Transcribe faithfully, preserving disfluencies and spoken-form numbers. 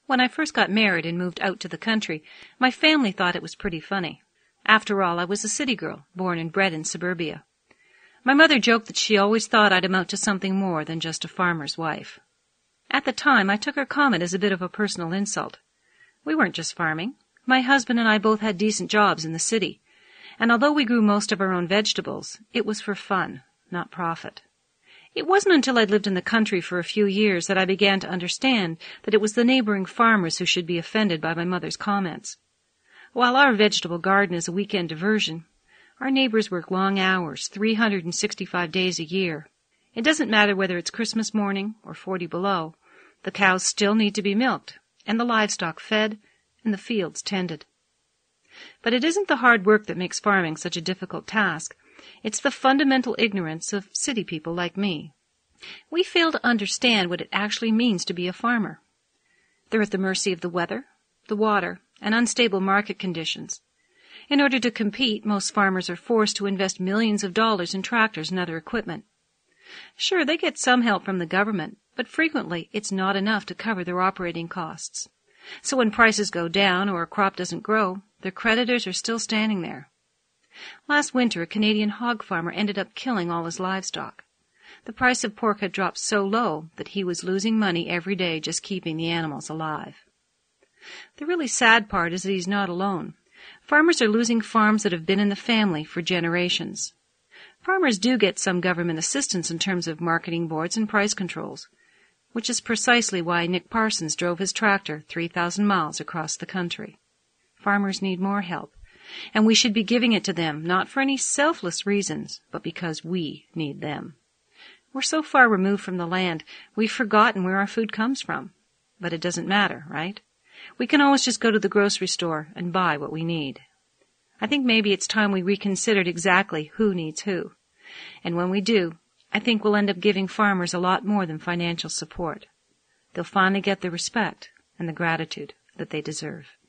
When I first got married and moved out to the country, my family thought it was pretty funny. After all, I was a city girl, born and bred in suburbia. My mother joked that she always thought I'd amount to something more than just a farmer's wife. At the time, I took her comment as a bit of a personal insult. We weren't just farming. My husband and I both had decent jobs in the city, and although we grew most of our own vegetables, it was for fun, not profit. It wasn't until I'd lived in the country for a few years that I began to understand that it was the neighboring farmers who should be offended by my mother's comments. While our vegetable garden is a weekend diversion, our neighbors work long hours, three hundred sixty-five days a year. It doesn't matter whether it's Christmas morning or forty below. The cows still need to be milked, and the livestock fed, and the fields tended. But it isn't the hard work that makes farming such a difficult task. It's the fundamental ignorance of city people like me. We fail to understand what it actually means to be a farmer. They're at the mercy of the weather, the water, and unstable market conditions. In order to compete, most farmers are forced to invest millions of dollars in tractors and other equipment. Sure, they get some help from the government, but frequently it's not enough to cover their operating costs. So when prices go down or a crop doesn't grow, their creditors are still standing there. Last winter, a Canadian hog farmer ended up killing all his livestock. The price of pork had dropped so low that he was losing money every day just keeping the animals alive. The really sad part is that he's not alone. Farmers are losing farms that have been in the family for generations. Farmers do get some government assistance in terms of marketing boards and price controls, which is precisely why Nick Parsons drove his tractor three thousand miles across the country. Farmers need more help, and we should be giving it to them, not for any selfless reasons, but because we need them. We're so far removed from the land, we've forgotten where our food comes from. But it doesn't matter, right? We can always just go to the grocery store and buy what we need. I think maybe it's time we reconsidered exactly who needs who. And when we do, I think we'll end up giving farmers a lot more than financial support. They'll finally get the respect and the gratitude that they deserve.